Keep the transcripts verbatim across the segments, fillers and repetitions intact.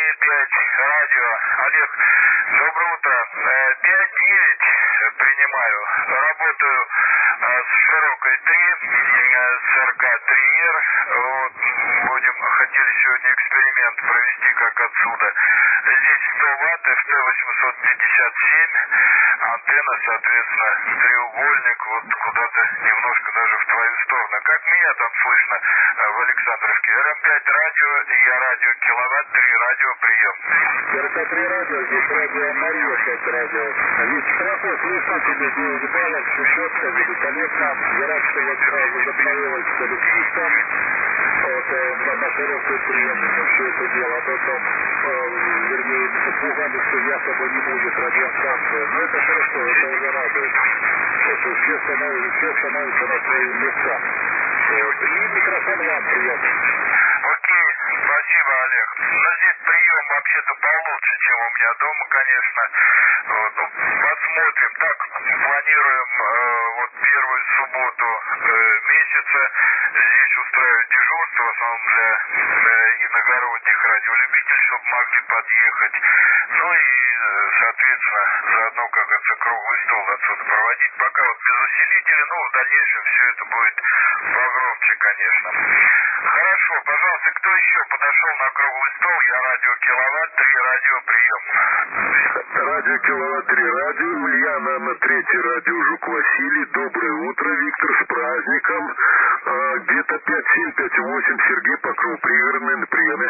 и пять радио. Олег, доброе утро. пять девять принимаю. Работаю с широкой три, с эр ка три эр. Вот, будем, хотели сегодня эксперимент провести, как отсюда. Здесь сто ватт, эф тэ восемьсот пятьдесят семь. Антенна, соответственно, треугольник, вот куда-то немножко даже в твою сторону. Как меня там слышно в Александровске? эр эм пять радио, я радио киловатт, три радио, прием. эр ка три радио, здесь радио Мария, пять радио. Здесь хорошо, слышно тебе, здесь балок, все четко, великолепно. Я рад, что вот сразу заправилась с электричеством. Вот, на, на широкую прием все это дело. Об этом, э, вернее, пугали, что якобы не будет радиостанции. Но это хорошо, это уже радует. Что все становятся, все становятся на свои места. Вот. И микрофон вам прием. Окей, спасибо, Олег. Но здесь прием вообще-то получше, чем у меня дома, конечно. Вот, ну, посмотрим. Так, планируем э, вот первую субботу э, месяца здесь устраивать дежурство, в основном для э, иногородних радиолюбителей, чтобы могли подъехать. Ну и, э, соответственно, заодно, как это, круглый стол отсюда проводить. Пока вот без усилителя, но в дальнейшем все это будет погромче, конечно. Хорошо, пожалуйста, кто еще подошел на круглый стол? Я радио киловатт, три радио, прием. Радио киловатт, три радио, Ульяна на третий радио, Жук Василий. Доброе утро, Виктор, с праздником. А, где-то пять семь пять восемь, Сергей Покров, пригородный, на приеме.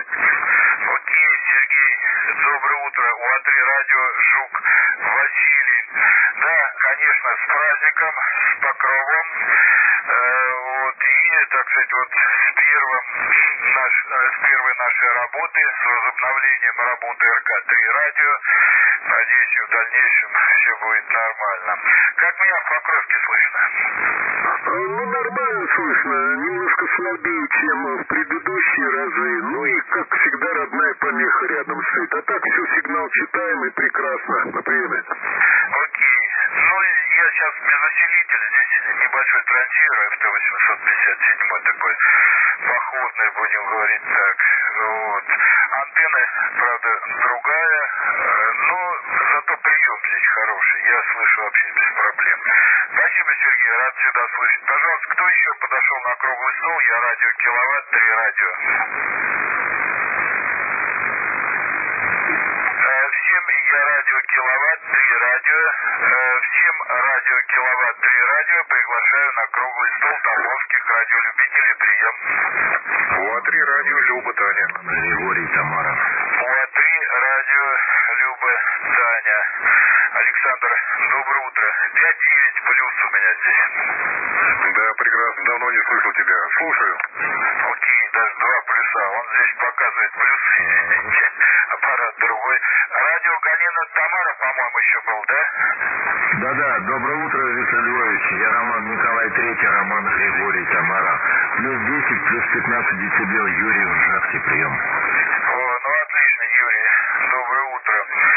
Окей, Сергей, доброе утро. у а три радио, Жук Василий. Да, конечно, с праздником, с Покровом. Э, вот, и, так сказать, вот с первым наш, с первой нашей работы, с возобновлением работы эр ка три радио. Надеюсь, и в дальнейшем все будет нормально. Как меня в Покровке слышно? Ну, нормально слышно, немножко слабее, чем в предыдущие разы. Ну и, как всегда, родная помеха рядом стоит. А так все, сигнал читаемый, прекрасно. На приеме. Окей. Ну, я сейчас без усилителя. Здесь небольшой транзистор эф тэ восемьсот пятьдесят семь, такой походный, будем говорить так. Вот. Антенна, правда, другая, но зато прием здесь хороший. Я слышу вообще без проблем. Спасибо, Сергей, рад всегда слышать. Пожалуйста, кто еще подошел на круглый стол? Я радио киловатт, три радио. Всем я радио киловатт, три радио. Всем радио киловатт, три радио приглашаю на круглый стол тамбовских радиолюбителей, прием. у а три радио, Люба, Таня. Григорий, Тамара. у а три радио, Люба, Таня. Александр, доброе утро. пять девять плюс у меня здесь. Да, прекрасно, давно не слышал тебя. Слушаю. Окей, даже два плюса. Он здесь показывает плюсы, извините. Аппарат другой. Радио Галина Тамара, по-моему, еще был, да? Да-да, доброе утро, Виктор Львович. Я Роман Николай Третий, Роман Григорий, Тамара. Плюс десять, плюс пятнадцать децибел, Юрий, Ржевский, прием. О, ну отлично, Юрий. Доброе утро.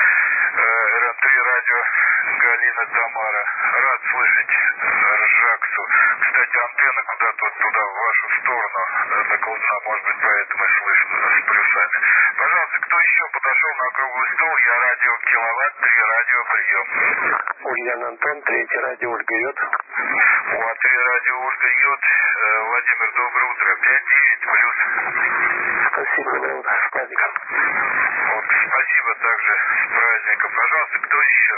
эр эм три радио Галина Тамара. Рад слышать Ржаксу. Кстати, антенна куда-то вот туда, в вашу сторону, наклонена, может быть, поэтому и слышно с плюсами. Пожалуйста, кто еще подошел на круглый стол? Я радио киловатт, три радио, прием. Ульяна Антон, третий радио, Ольга Йод. у а три радио, Ольга Йод. Владимир, доброе утро. пять девять плюс. Спасибо, доброе утро, с праздником. Вот, спасибо также с праздником. Пожалуйста, кто еще?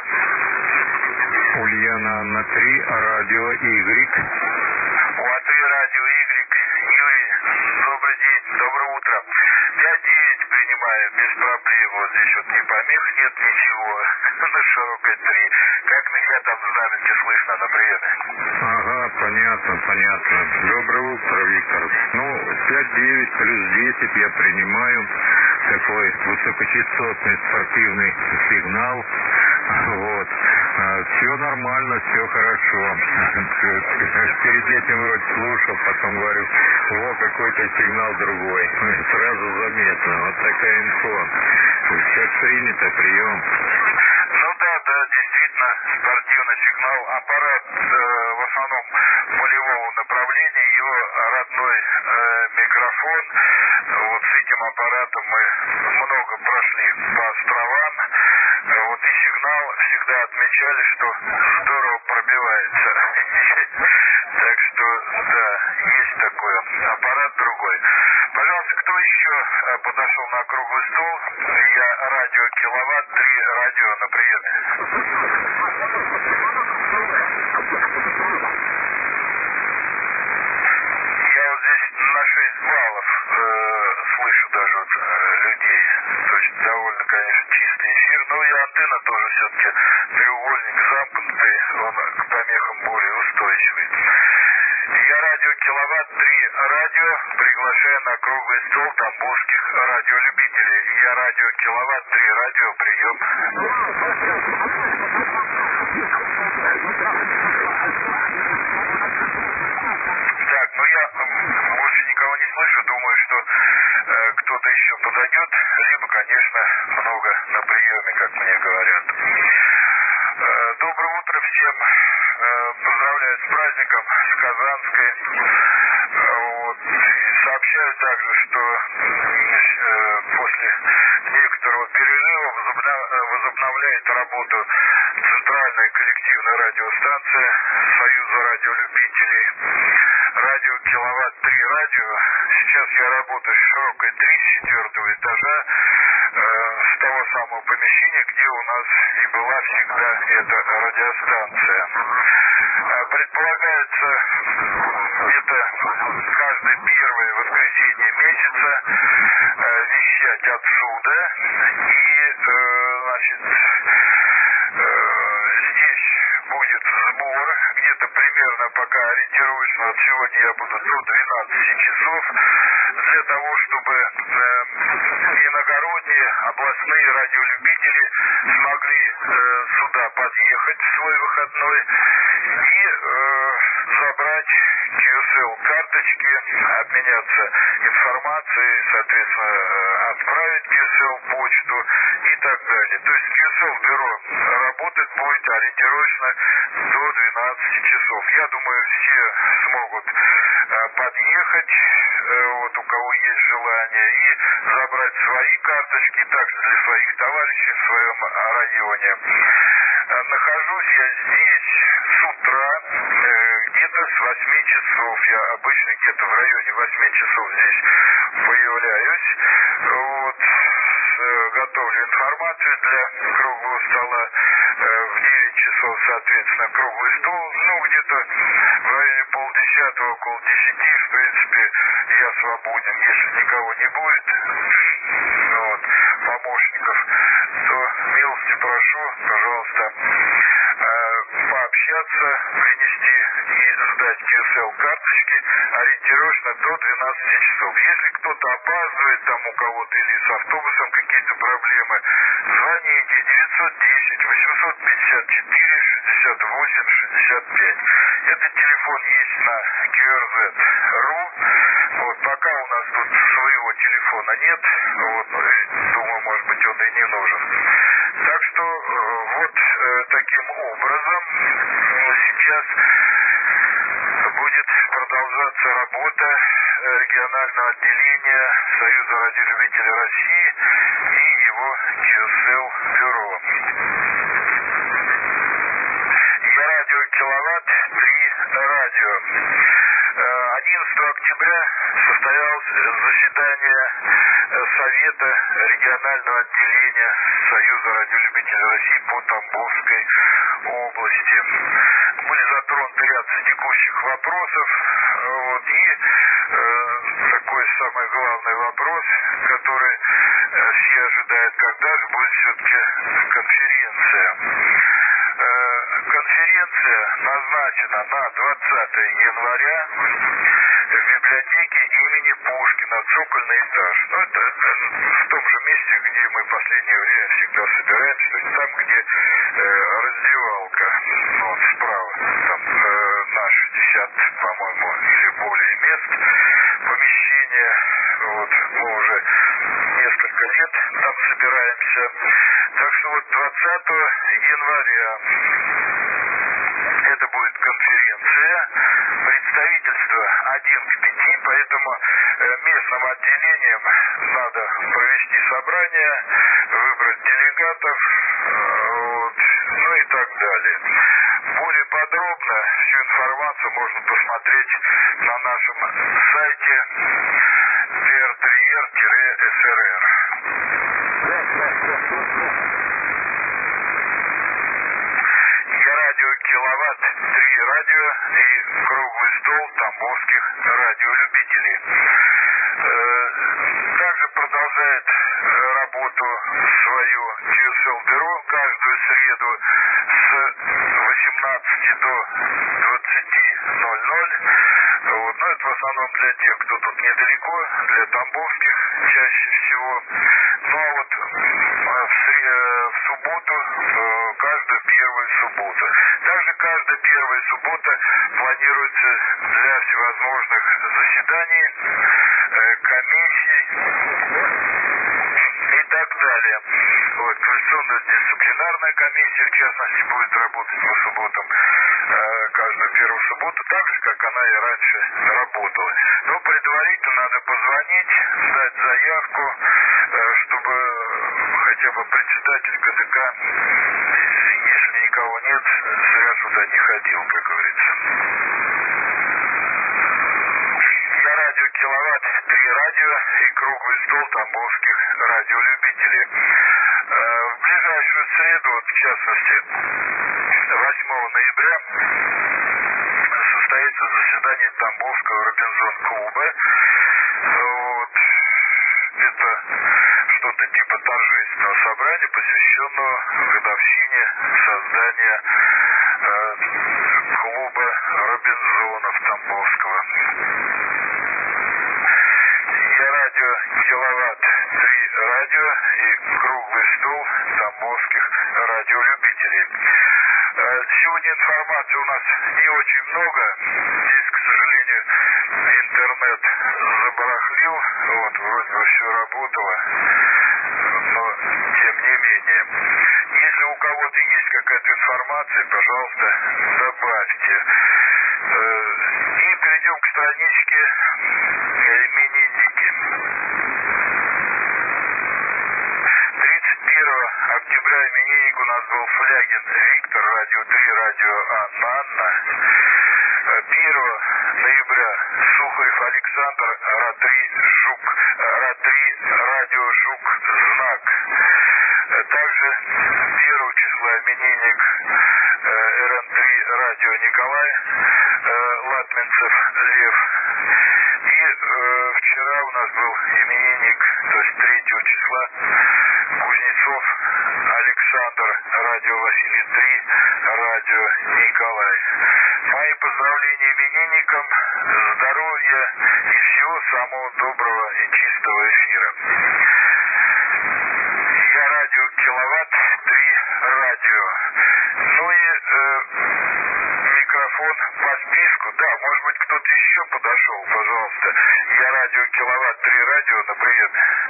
Ульяна на три, радио Y. у а три радио Y. Юрий, добрый день, доброе утро. пять девять принимаю, без проблем. Вот здесь вот ни помех нет, ничего. На широкой три. Как меня там в записи слышно на приеме? Ага, понятно, понятно. Доброе утро, Виктор. Ну, пять девять плюс десять я принимаю. Такой высокочастотный спортивный сигнал. Вот. Все нормально, все хорошо. Перед этим вроде слушал, потом говорю, о, какой-то сигнал другой. Сразу заметно. Вот такая инфо. Как принято, прием. Ну да, да, действительно, спортивный сигнал. Аппарат э, в основном полевого направления, его родной э, микрофон. Вот с этим аппаратом мы много прошли по островам. Вот и сигнал всегда отмечали, что здорово пробивается. Так что, да, есть такой аппарат другой. Пожалуйста, кто еще подошел на круглый стол? Я радио Киловатт, три радио на приеме. Я вот здесь на шесть баллов э, слышу даже вот, э, людей. То есть довольно, конечно, чистый эфир. Но и антенна тоже все-таки треугольник замкнутый, он к помехам более устойчивый. Я радио Киловатт, три радио, приглашаю на круглый стол тамбовских радиолюбителей. Я радио Киловатт, три радио, прием. Так, ну я больше никого не слышу, думаю, что э, кто-то еще подойдет, либо, конечно, много на приеме, как мне говорят. Э, доброе утро всем. Э, поздравляю с праздником, с Казанской. Э, вот. Сообщаю также, что э, после некоторого перерыва возобна- возобновляет работу центральная коллективная радиостанция Союза радиолюбителей. Радио Киловатт, три радио. Сейчас я работаю с широкой три, с четвертого этажа, э, с того самого помещения, где у нас и была всегда эта радиостанция. Э, предполагается где-то каждое первое воскресенье месяца э, вещать отсюда. И, э, значит, э, здесь будет сбор, где-то примерно пока ориентировочно, вот сегодня я буду до двенадцати часов, для того, чтобы э, иногородние областные радиолюбители смогли э, сюда подъехать в свой выходной и э, забрать кью эс эл-карточки, обменяться информацией, соответственно, э, отправить кью эс эл-почту и так далее. То есть кью эс эл-бюро работать будет ориентировочно до двенадцати часов. Я думаю, все смогут э, подъехать, э, вот у кого есть желание, и забрать свои карточки, также для своих товарищей в своем районе. Э, нахожусь я здесь с утра, э, где-то с восьми часов. Я обычно где-то в районе восьми часов здесь появляюсь. Вот. Готовлю информацию для круглого стола. В девять часов, соответственно, круглый стол. Ну, где-то в районе полдесятого, около десяти, в принципе, я свободен. Если никого не будет, вот, помощников, то милости прошу, пожалуйста, пообщаться, принести и сдать кью эс эл-карточки ориентировочно до двенадцати часов. Если кто-то опаздывает, там у кого-то или с автобусом какие-то проблемы, звоните девятьсот десять восемьсот пятьдесят четыре шестьдесят восемь шестьдесят пять. Этот телефон есть на кью эр зет точка ру. Вот, пока у нас тут своего телефона нет, вот, думаю, может быть, он и не нужен. Так что вот э, таким образом сейчас будет продолжаться работа регионального отделения Союза радиолюбителей России и его кью эс эл-бюро. Я радио Киловатт, три радио. одиннадцатого октября состоялось заседание Совета регионального отделения Союза радиолюбителей России по Тамбовской области. Были затронуты ряд текущих вопросов. Вот, и э, такой самый главный вопрос, который э, все ожидают, когда же будет все-таки конференция. Э, конференция назначена на двадцатое января в библиотеке имени Пушкина, цокольный этаж. Ну, это в том же месте, где мы в последнее время всегда собираемся, то есть там, где э, раздевалка, вот справа, там э, наш десяток, по-моему, или более мест, помещение, вот, мы уже несколько лет там собираемся. Так что вот двадцатого января Это будет конференция, представительство один к пяти, поэтому местным отделениям надо провести собрание, выбрать делегатов, вот, ну и так далее. Более подробно всю информацию можно посмотреть на нашем сайте ди эр три эр эс эр эр. Я радио Киловатт, три радио и круглый стол тамбовских радиолюбителей. Также продолжает работу свою кью эс эл-бюро каждую среду с восемнадцати до двадцати ноль-ноль. Вот. Но это в основном для тех, кто тут недалеко, для тамбовских чаще всего. Ну а вот в, сред... в субботу, каждую первую субботу. Также каждая первая суббота планируется для всевозможных заседаний, комиссий и так далее. Вот, Конституционно-дисциплинарная комиссия, в частности, будет работать по субботам, э, каждую первую субботу, так же, как она и раньше работала. Но предварительно надо позвонить, дать заявку, э, чтобы хотя бы председатель ка дэ ка, если никого нет, зря сюда не ходил, как говорится. Я радио Киловатт, три радио и круглый стол тамбовских радиолюбителей. В ближайшую среду, вот, в частности, восьмого ноября, состоится заседание Тамбовского Робинзон-клуба. Вот. Это что-то типа торжественного собрания, посвященного годовщине создания э, клуба Робинзонов Тамбовского. Я радио Киловатт, три радио и круглый стол тамбовских радиолюбителей. Сегодня информации у нас не очень много. Здесь, к сожалению, интернет забарахлил. Вот, вроде бы все работало. Но, тем не менее, если у кого-то есть какая-то информация, пожалуйста, добавьте. И перейдем к страничке именинники. тридцать первого октября именинник у нас был Флягин Виктор, радио три, радио Анна. первого ноября Сухарев Александр, Ра-три, Жук, Ра-три, радио Жук, Знак. Также первого числа именинник эр эн три, радио Николай, Латминцев Лев. И э, вчера у нас был именинник, то есть третьего числа, Кузнецов Александр, радио Василий три, радио Николай. Мои поздравления именинникам, здоровья и всего самого доброго и чистого эфира. Я радио Киловатт, три радио. Ну и э, микрофон по списку. Да, может быть, кто-то еще подошел, пожалуйста. Я радио Киловатт, три радио на прием.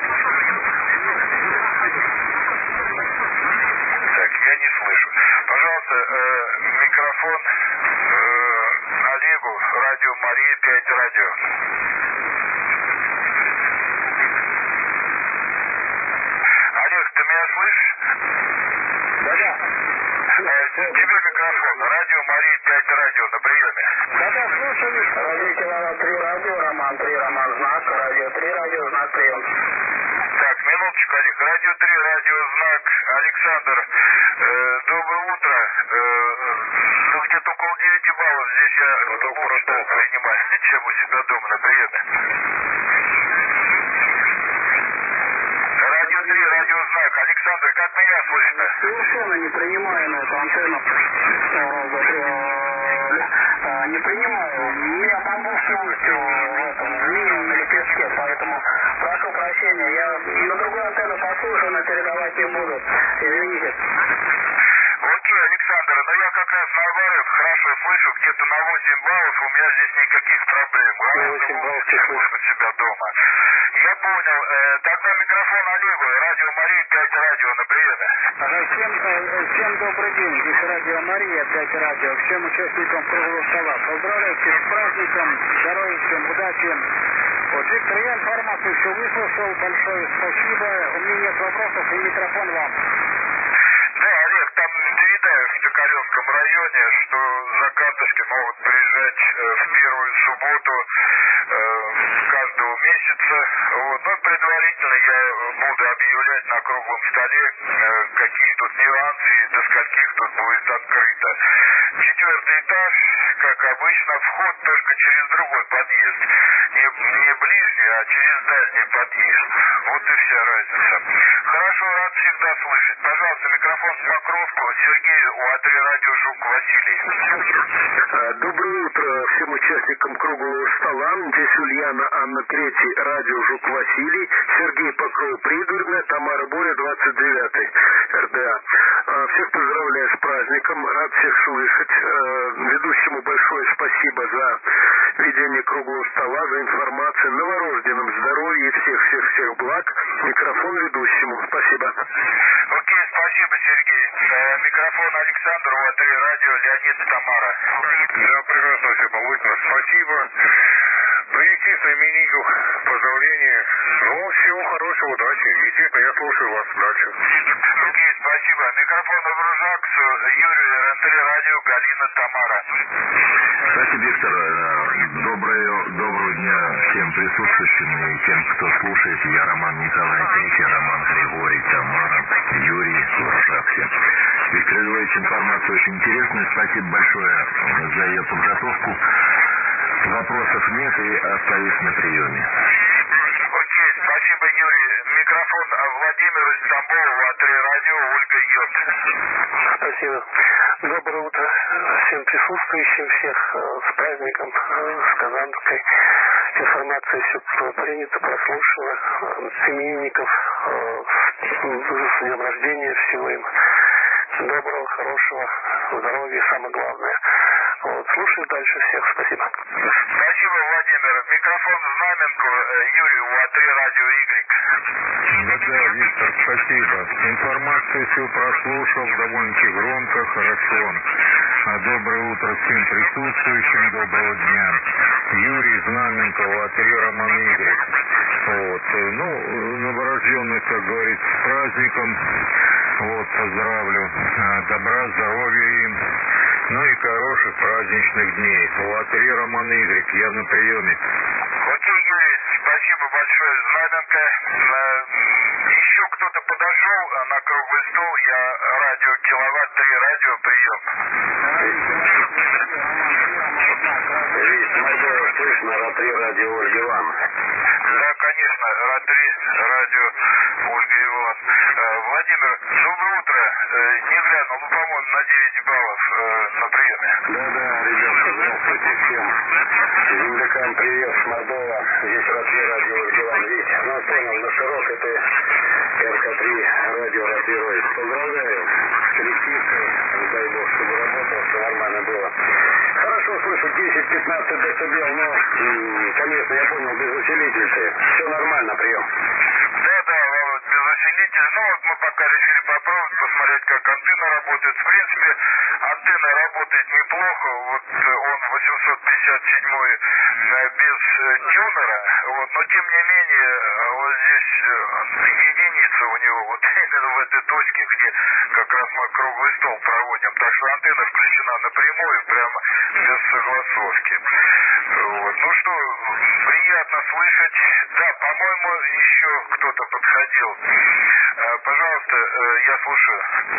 Так, я не слышу. Пожалуйста, э, микрофон э, Олегу, радио Мария, пять радио. Олег, ты меня слышишь? Да-да. Тебе микрофон. Радио Мария, пять радио на приеме. Да-да, слушаю. Радио Киловатт, три радио, Роман три, Роман Знак, радио три, радио Знак, прием. Так, минуточку, Олег. Радио три, радио Знак, Александр. Э, доброе утро. Э, ну, где-то около девяти баллов. Здесь я ну, лучше принимаю, чем у себя дома на приеме. Радио три, радио Знак. Александр, как меня слышно? Совершенно не принимаю на эту антенну. Не принимаю. У меня Тамбовская улица в этом, минимум на лепестке, поэтому прошу прощения. Я на другую антенну послушаю, но передавать не буду. Извините. Окей, Александр, но я как раз наоборот хорошо слышу, где-то на восемь баллов, у меня здесь никаких проблем. восемь баллов, чем у себя дома. Я понял. Э, тогда микрофон Олегу, радио Мария, пять радио на приеме. Ага, всем, э, всем добрый день. Здесь радио Мария, опять радио. Всем участникам круглого стола. Поздравляю всех с праздником, здоровья, всем удачи. Вот, Виктор, я информацию все выслушал. Большое спасибо. У меня нет вопросов, и микрофон вам. Да, Олег, там передаешь в Токаревском районе, что закатышки могут приезжать э, в первую субботу э, каждого месяца. Вот. Но предварительно я буду объявлять на круглом столе, э, какие тут нюансы и до скольких тут будет открыто. Четвертый этаж, как обычно, вход только через другой подъезд. Не, не ближний, а через дальний подъезд. Вот и вся разница. Хорошо, рад всегда слышать. Пожалуйста, микрофон в Покровку. Сергей, УА-три радио, Жук, Василий. Доброе утро всем участникам круглого стола. Здесь Ульяна, Анна Третий, радио Жук, Василий. Сергей Покров, Пригородная, Тамара Боря, двадцать девятый, РДА. Всех поздравляю с праздником. Рад всех слышать. Ведущему большое спасибо за ведение круглого стола, за информацию. Новорожденным здоровья и всех-всех-всех благ. Микрофон ведущему. Спасибо. Окей, спасибо, Сергей. Э, микрофон Александр, УА-три радио, Леонид, Тамара. Да, прекрасно, все получено. Спасибо. Принести своим имениннику поздравления. Ну, всего хорошего, удачи. Естественно, я слушаю вас дальше. Окей, спасибо. Микрофон Обружакс, Юрий, РЕН-три радио, Галина, Тамара. Кстати, Виктор, доброго, доброго дня всем присутствующим и тем, кто слушает. Я Роман Николай Третий, Роман Григорий, Тамара, Юрий, Обружаксе. Виктор Григорьевич, информация очень интересная. Спасибо большое за ее подготовку. Вопросов нет и остаюсь на приеме. Окей, спасибо, Юрий. Микрофон Владимир из Тамбова, УА-три радио, Ольга Йод. Спасибо. Доброе утро всем присутствующим, всех с праздником, с Казанской. Информация все принята, прослушана. С именинников, с днем рождения, всего им доброго, хорошего, здоровья, самое главное. Вот, слушаю дальше всех. Спасибо. Спасибо, Владимир. Микрофон Знаменку, Юрий, УА-три радио, Игорь. Да-да, Виктор, спасибо. Информацию все прослушал довольно-таки громко, хорошо. А доброе утро всем присутствующим, доброго дня. Юрий, Знаменко, УА-три, Роман, Игорь. Вот. Ну, новорожденных, как говорится, с праздником. Вот, поздравлю. Добра, здоровья им. Ну и хороших праздничных дней. УА-три, Роман, Игорь, я на приеме. Окей, Юрий, спасибо большое. Знаменко. Еще кто-то подошел на круглый стол. Я радио Киловатт, три радио, прием. Весь Мордова слышно, РА-три радио, Ольга Иван. Да, конечно, РА-три радио, Ольга Иван. Владимир, доброе утро. Не глянул, ну, по-моему, на девять баллов на приеме. Да-да, ребята, здравствуйте всем. Землякам привет с Мордова. Здесь РА-три радио, Ольга Иван. Ведь, ну, понял, на широк это РК-три радио, РА-три Рой. Поздравляю с коллективкой. Дай бог, чтобы работало, все нормально было. Хорошо слышу, десять-пятнадцать децибел, но, конечно, я понял, без усилителя. Все нормально, прием. Да-да, без усилителя. Ну, вот мы пока решили попробовать, посмотреть, как антенна работает. В принципе, антенна работает неплохо. Вот он восемьсот пятьдесят семь без тюнера. Вот, но, тем не менее, вот здесь единица у него, вот именно в этой точке, где как раз мы круглый стол проводим. Так что антенна включена напрямую, прямо без согласовки. Вот. Ну что, приятно слышать. Да, по-моему, еще кто-то подходил. Пожалуйста, я слушаю.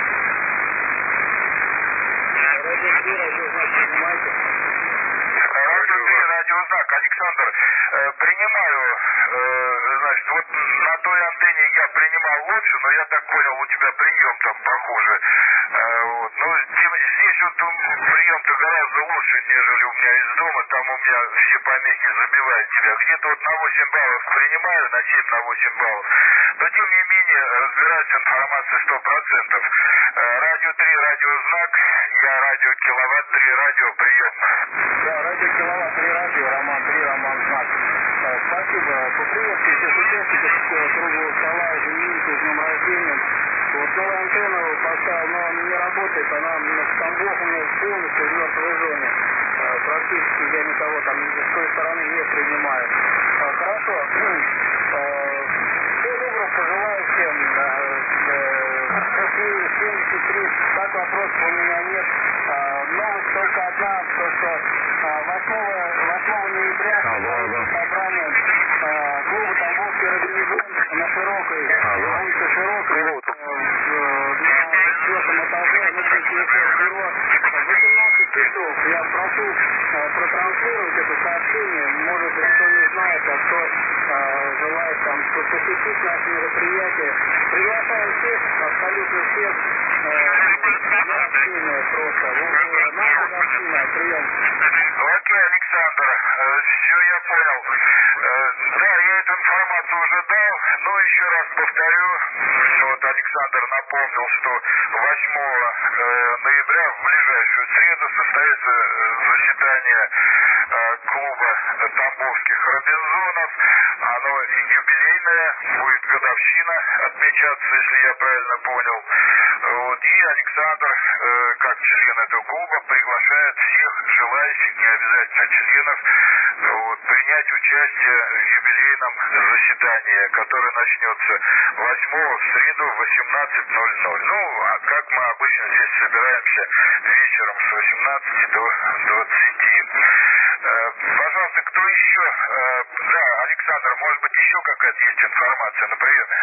Радиознак, Александр, принимаю, значит, вот на той антенне я принимал лучше, но я так понял, у тебя прием там похоже. Вот. Но здесь вот прием-то гораздо лучше, нежели у меня из дома, там у меня все помехи забивают тебя. Где-то вот на восемь баллов принимаю, на семь, на восемь баллов. Но тем не менее, разбирается информация сто процентов. Радио три, радиознак, я радио Киловатт, три радио, прием. Да, радио Киловатт, три радио, Роман, три, Роман, знак. Спасибо. Поприветствую всех участников круглого стола, именинников с днем рождения. Вот новую антенну поставил, но она не работает, она в Тамбов у меня полностью в мертвой зоне. Практически я никого там с той стороны не принимаю. Хорошо. Всего доброго, пожелаю всем. семьдесят три, так вопросов у меня нет. Новость только одна, то что восьмого ноября собрание клуба «Тамбовский Робинзон» на Широкой, на улице Широкой, на четвертом этаже, внутреннего бюро, в восемнадцать часов. Я прошу протранслировать это сообщение, может, кто не знает, а кто э, желает там посетить наше мероприятие. Приглашаю всех, абсолютно всех, э, на общение просто. Вот, наша община, прием. Окей, Александр, э, все я понял. Э, да, я эту информацию уже дал, но еще раз повторю, вот Александр напомнил, что восьмого ноября в ближайшую среду состоится заседание э, клуба Тамбовских Робинзонов. Оно юбилейное, будет годовщина отмечаться, если я правильно понял. Вот, и Александр, э, как член этого клуба, приглашает всех желающих, не обязательно членов, вот, принять участие в юбилейном заседании, которое начнется восьмого в среду в восемнадцать ноль ноль. Ну, а как мы обычно здесь собираемся вечером с восемнадцати до двадцати. Э, пожалуйста, кто еще? Э, да, Александр, может быть, еще какая-то есть информация на приеме?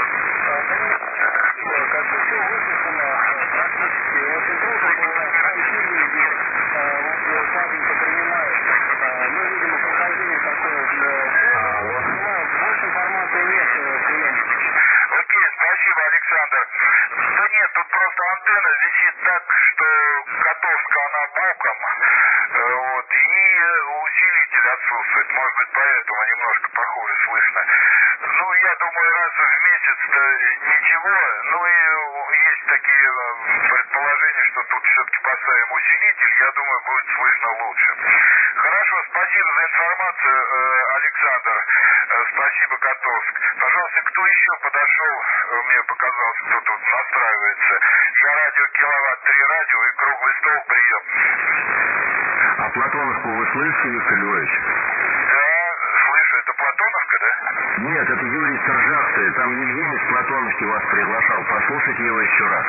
Как бы все выслушано практически. Очень трудно было пройти везде. Вот слабенько принимают. Мы видим прохождение такое. Больше информации нет. Прием. Окей, спасибо, Александр. Да нет, тут просто антенна висит так, что Котовская она боком. Вот, и усилитель отсутствует. Может быть, поэтому немножко похуже слышно. Ну, я думаю, раз в месяц-то ничего. Ну, и есть такие предположения, что тут все-таки поставим усилитель. Я думаю, будет слышно лучше. Хорошо, спасибо за информацию, Александр. Спасибо, Котовск. Пожалуйста, кто еще подошел? Мне показалось, кто тут настраивается. Я радио Киловатт три радио и круглый стол, прием. А Платоновку вы слышите, Виктор Львович? Да, слышу. Это Платоновка, да? Нет, это Юрий Сержавцы. Там Евгений с Платоновки вас приглашал. Послушайте его еще раз.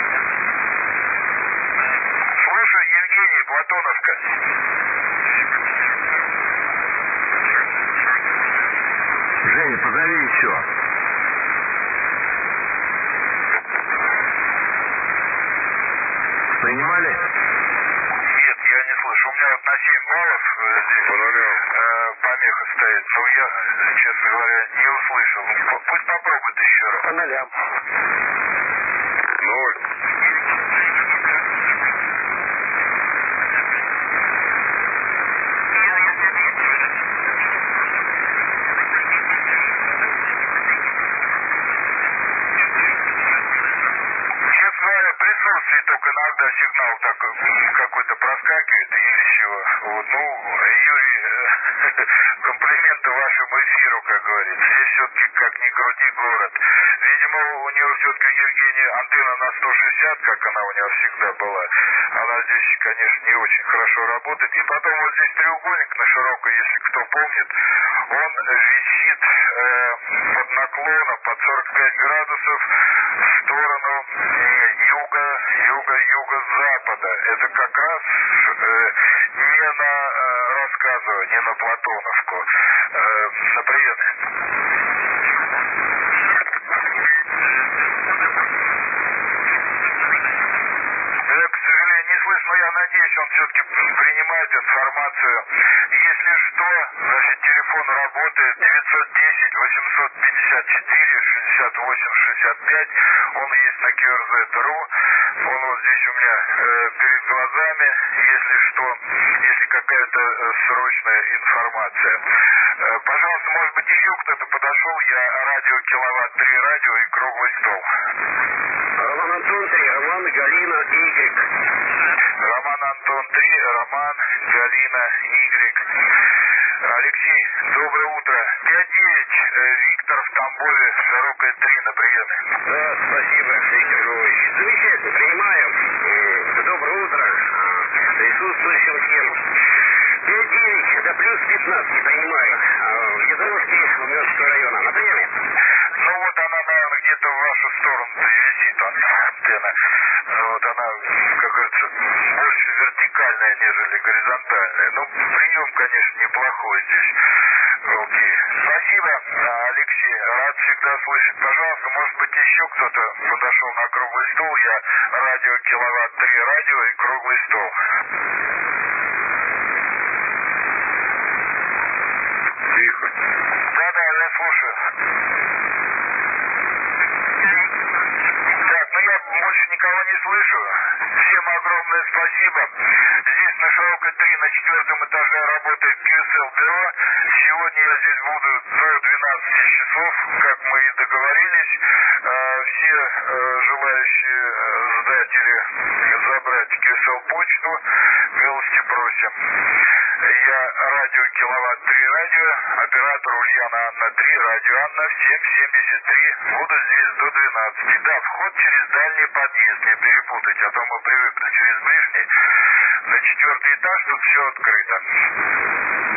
Слушаю, Евгений, Платоновка. Женя, позови еще. Принимали? Нет, я не слышу. У меня вот на семь баллов э, здесь э, помеха стоит. Но я, честно говоря, не услышал. П- пусть попробует еще раз. По нолям. Ноль. Честно говоря, присутствует только иногда сигнал так какой-то проскакивает или чего. Вот, ну, Юрий, комплименты вашему эфиру, как говорится. Здесь все-таки, как ни крути, город. Видимо, у него все-таки, Евгений, антенна на сто шестьдесят, как она у него всегда была. Она здесь, конечно, не очень хорошо работает. И потом вот здесь треугольник на Широкой, если кто помнит, он висит э, под наклоном, под сорок пять градусов в сторону э, юга, юга, юго-запада. Это как раз э, не на э, рассказываю, не на Платоновку. Э, на приеме. Да, к сожалению, не слышно, но я надеюсь, он все-таки принимает информацию. Если что, значит, телефон работает девятьсот десять восемьсот пятьдесят четыре шестьдесят восемь шестьдесят пять. Он есть на кью эр зет точка ру. Он вот здесь у меня э, перед глазами. Если что, если какая-то э, срочная информация. Э, пожалуйста, может быть, еще кто-то подошел. Я радио Киловатт три радио и круглый стол. Роман Антон три, Роман, Галина, Y. Роман Антон три, Роман, Галина, Y. Алексей, доброе утро. пять девять, Виктор в Тамбове, Широкой. Широкая три на приеме. Да, спасибо, Виктор Григорьевич. Замечательно, принимаю. Доброе утро присутствующим всем. пять девять, это плюс пятнадцать, принимаю. В Язовске, Мёртвого района. На приеме? Ну вот она, наверное, где-то в вашу сторону-то висит, антенна. Вот она, как говорится, больше вертикальная, нежели горизонтальная. Ну, прием, конечно, неплохой здесь. Окей. Спасибо, Алексей. Рад всегда слышать. Пожалуйста, может быть, еще кто-то подошел на круглый стол. Я радио Киловатт три радио и круглый стол. Тихо. Да-да, я слушаю. Так, ну я больше никого не слышу. Всем огромное спасибо. Здесь на Широкой три на четвертом этаже работает кью эс эл бюро. Сегодня я здесь буду до двенадцати часов, как мы и договорились. Все желающие сдать или забрать кью эс эл почту, милости просим. Я радио Киловатт три радио, оператор Ульяна Анна три, радио Анна, всем семьдесят три. Буду здесь до двенадцати. Да, вход через дальний подъезд, не перепутать, а то мы привыкли через ближний. На четвертый этаж тут все открыто.